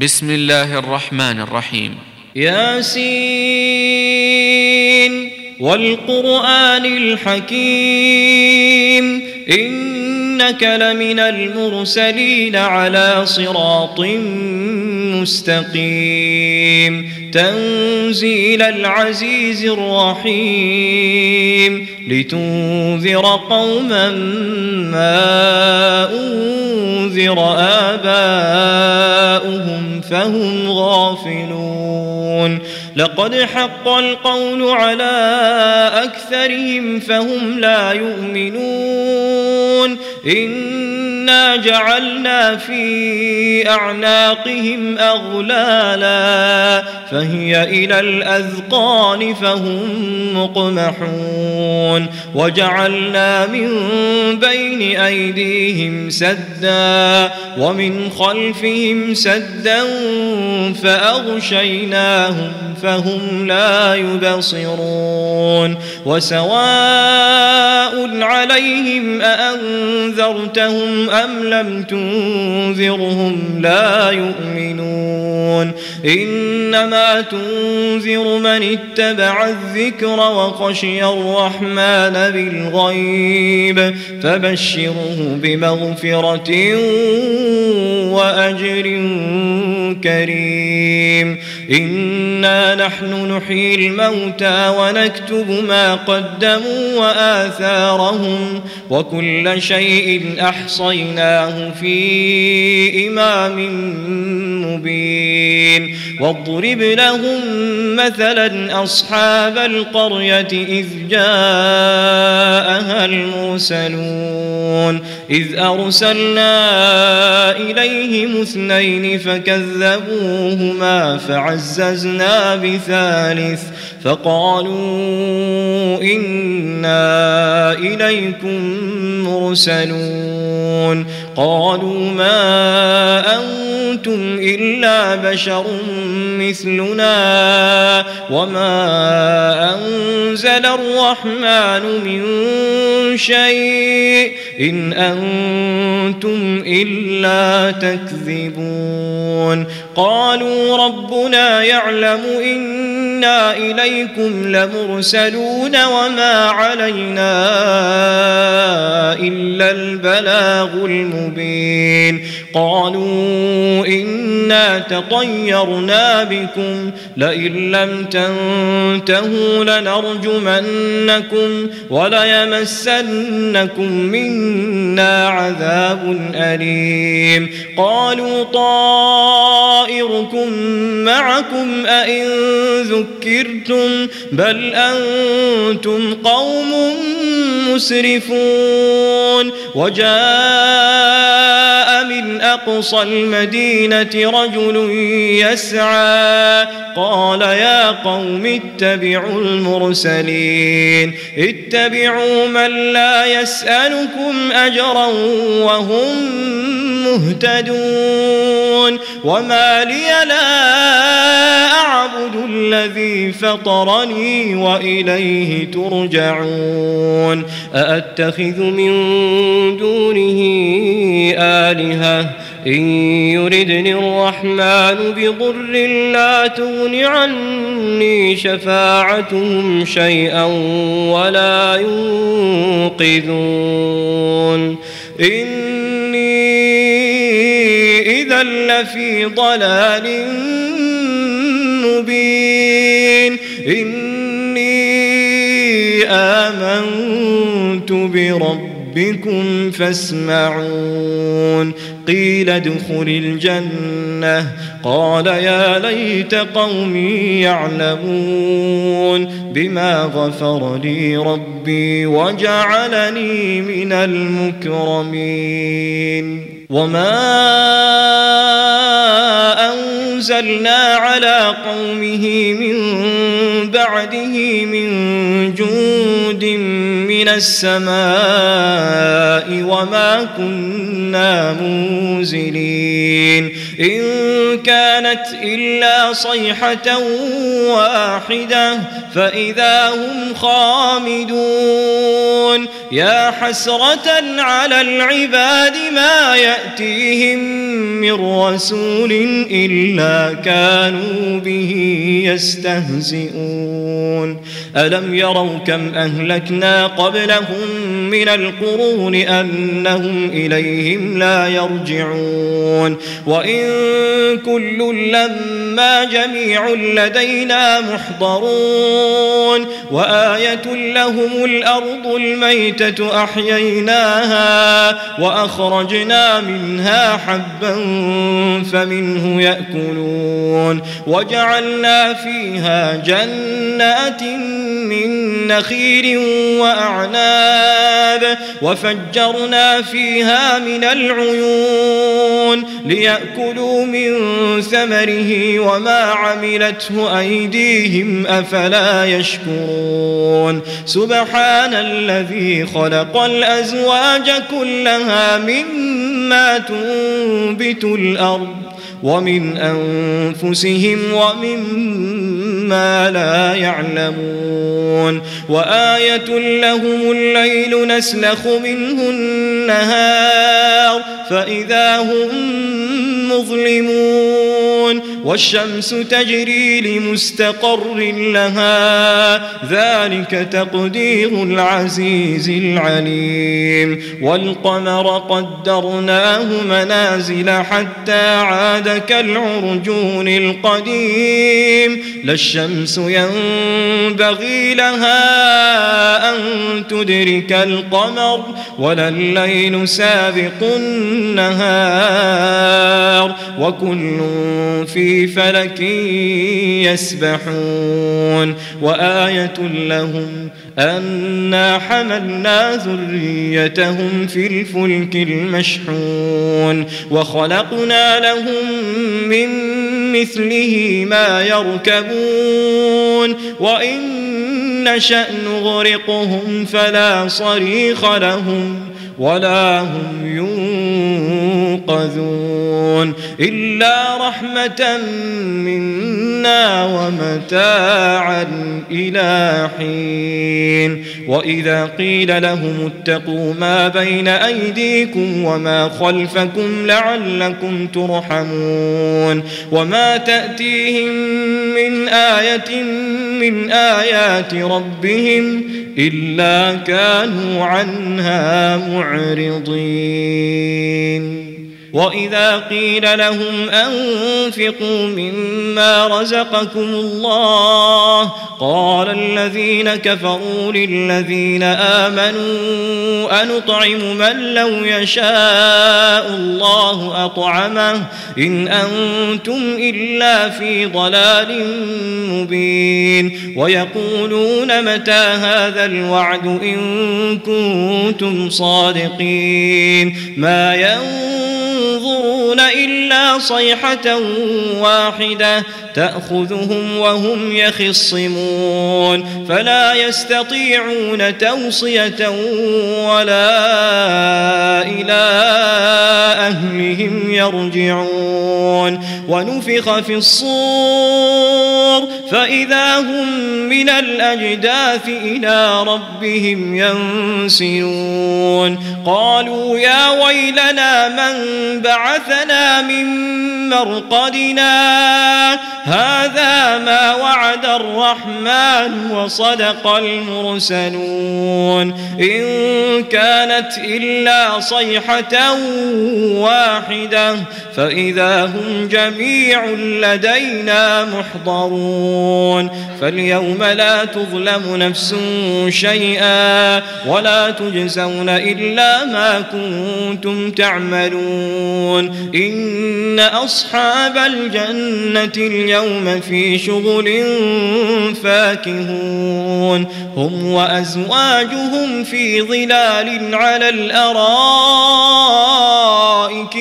بسم الله الرحمن الرحيم. ياسين والقرآن الحكيم إنك لمن المرسلين على صراط مستقيم تنزيل العزيز الرحيم لتنذر قوما ما أنذر آباؤهم فهم غافلون لقد حق القول على أكثرهم فهم لا يؤمنون إنا جعلنا في أعناقهم أغلالا فهي إلى الأذقان فهم مقمحون وجعلنا من بين أيديهم سدا ومن خلفهم سدا فأغشيناهم فهم لا يبصرون وسواء عليهم أأنذرتهم أم لم تنذرهم لا يؤمنون إنما تنذر من اتبع الذكر وخشي الرحمن بالغيب فبشره بمغفرة وأجر كريم إنا نحن نحيي الموتى ونكتب ما قدموا وآثارهم وكل شيء أحصيناه في إمام مبين واضرب لهم مثلا أصحاب القرية إذ جاءها المرسلون إذ أرسلنا إليهم اثنين فكذبوهما فعززنا بثالث فقالوا إنا إليكم مرسلون قالوا ما أنتم إلا بشر مثلنا وما أنزل الرحمن من شيء إن أنتم إلا تكذبون قالوا ربنا يعلم إنا إليكم لمرسلون وما علينا إلا البلاغ المبين قالوا إنا تطيرنا بكم لئن لم تنتهوا لنرجمنكم وليمسنكم منا عذاب أليم قالوا طائركم معكم أئن ذكرتم بل أنتم قوم مسرفون وجاء من أقصى المدينة رجل يسعى قال يا قوم اتبعوا المرسلين اتبعوا من لا يسألكم أجرا وهم مهتدون وما لي لا أعبد الذي فطرني وإليه ترجعون أأتخذ من دونه آلهة إن يردني الرحمن بضر لا تغن عني شفاعتهم شيئا ولا ينقذون إني إذا لفي ضلال مبين إني آمنت بربكم فاسمعون قيل ادخل الجنة قال يا ليت قومي يعلمون بما غفر لي ربي وجعلني من المكرمين وما أنزلنا على قومه من بعده من جند من السماء وما كنا منزلين إن كانت إلا صيحة واحدة فإذا هم خامدون يا حسرة على العباد ما يأتيهم من رسول إلا كانوا به يستهزئون ألم يروا كم أهلكنا قبلهم من القرون أنهم إليهم لا يرجعون وإن كل لما جميع لدينا محضرون وآية لهم الأرض الميتة أحييناها وأخرجنا منها حبا فمنه يأكلون وجعلنا فيها جنات من نخيل وأعناب وفجرنا فيها من العيون ليأكلوا من ثمره وما عملته أيديهم أفلا يشكرون سبحان الذي خلق الأزواج كلها مما تنبت الأرض ومن أنفسهم ومما لا يعلمون وآية لهم الليل نسلخ منه النهار فإذا هم مظلمون والشمس تجري لمستقر لها ذلك تقدير العزيز العليم والقمر قدرناه منازل حتى عاد كالعرجون القديم لا الشمس ينبغي لها أن تدرك القمر ولا الليل سابق النهار وكل في فلك يسبحون وآية لهم أنا حملنا ذريتهم في الفلك المشحون وخلقنا لهم من مثله ما يركبون وإن نشأ نغرقهم فلا صريخ لهم ولا هم ينقذون إلا رحمة منا ومتاعا إلى حين وإذا قيل لهم اتقوا ما بين أيديكم وما خلفكم لعلكم ترحمون وما تأتيهم من آية من آيات ربهم إلا كانوا عنها معرضين وإذا قيل لهم أنفقوا مما رزقكم الله قال الذين كفروا للذين آمنوا أنطعم من لو يشاء الله أطعمه إن أنتم إلا في ضلال مبين ويقولون متى هذا الوعد إن كنتم صادقين ما ينظرون إلا صيحة واحدة تأخذهم وهم يخصمون فلا يستطيعون توصية ولا إلى أهلهم يرجعون ونفخ في الصور فإذا هم من الأجداث إلى ربهم ينسلون قالوا يا ويلنا من بعثنا من مرقدنا هذا ما وعد الرحمن وصدق المرسلون إن كانت إلا صيحة واحدة فإذا هم جميع لدينا محضرون فاليوم لا تظلم نفس شيئا ولا تجزون إلا ما كنتم تعملون إن أصحاب الجنة اليوم في شغل فاكهون هم وأزواجهم في ظلال على الأرائك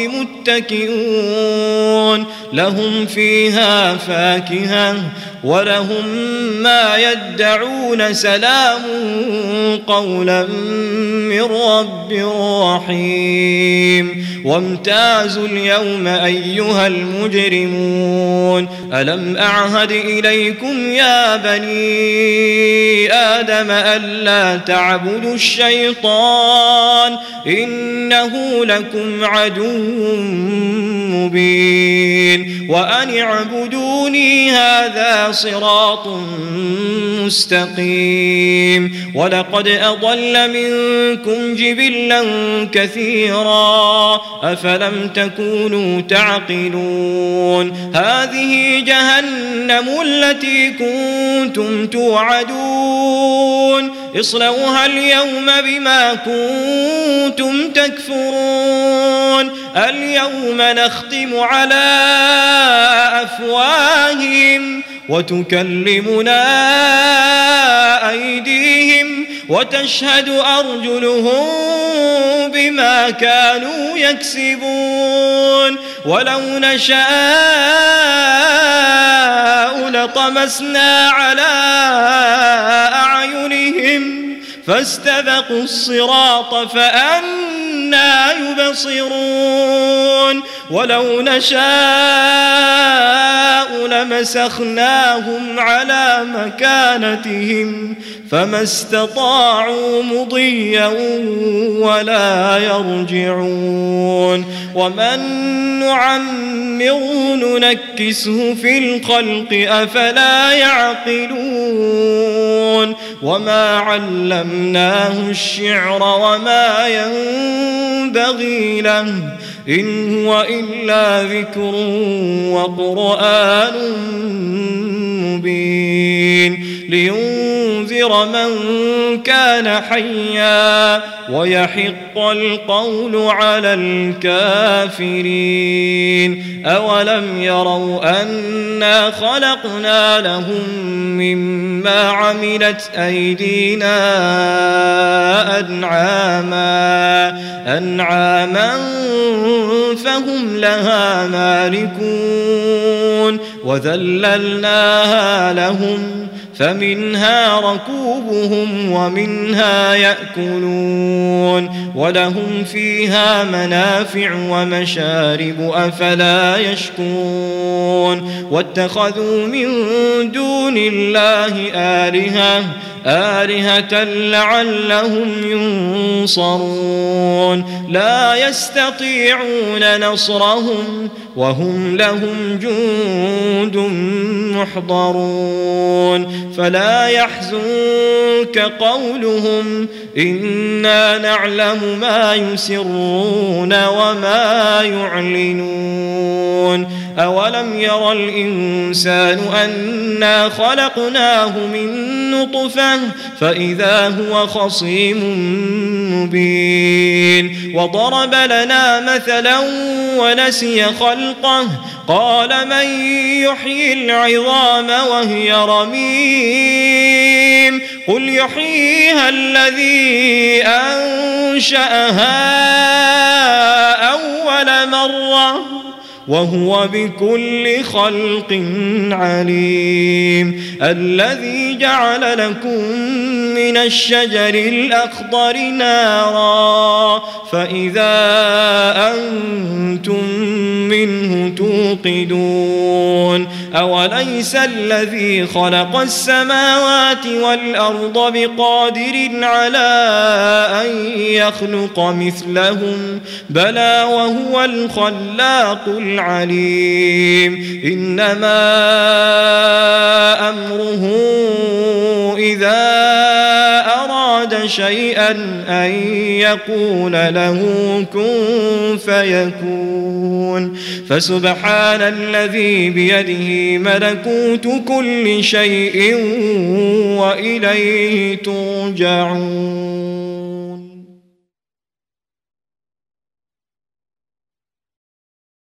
متكئون لهم فيها فاكهة ولهم ما يدعون سلام قولا من رب رحيم وامتازوا اليوم أيها المجرمون ألم أعهد إليكم يا بني آدم ألا تعبدوا الشيطان إنه لكم عدو مبين وأن اعبدوني هذا صراط مستقيم ولقد أضل منكم جبلا كثيرا أفلم تكونوا تعقلون هذه جهنم التي كنتم توعدون اصلوها اليوم بما كنتم تكفرون اليوم نختم على أفواههم وتكلمنا أيديهم وتشهد أرجلهم بما كانوا يكسبون ولو نشاء لطمسنا على أعينهم فاستبقوا الصراط فأنى يبصرون ولو نشاء لمسخناهم على مكانتهم فما استطاعوا مضيا ولا يرجعون ومن نعمره ننكسه في الخلق أفلا يعقلون وما علمناه الشعر وما ينبغي له إن هو إلا ذكر وقرآن مبين لينذر من كان حيا ويحق القول على الكافرين أولم يروا أنا خلقنا لهم مما عملت أيدينا أنعاما فهم لها مالكون وذللناها لهم فمنها ركوبهم ومنها يأكلون ولهم فيها منافع ومشارب أفلا يشكرون واتخذوا من دون الله آلهة لعلهم ينصرون لا يستطيعون نصرهم وهم لهم جند محضرون فلا يحزنك قولهم إنا نعلم ما يسرون وما يعلنون أولم ير الإنسان أنا خلقناه من نطفة فإذا هو خصيم مبين وضرب لنا مثلا ونسي خلقه قال من يحيي العظام وهي رميم قل يحييها الذي أنشأها أول مرة وهو بكل خلق عليم الذي جعل لكم من الشجر الأخضر نارا فإذا أنتم منه توقدون أوليس الذي خلق السماوات والأرض بقادر على أن يخلق مثلهم بلى وهو الخلاق العليم إنما أمره إذا أراد شيئا أن يقول له كن فيكون فسبحان الذي بيده ملكوت كل شيء وإليه ترجعون.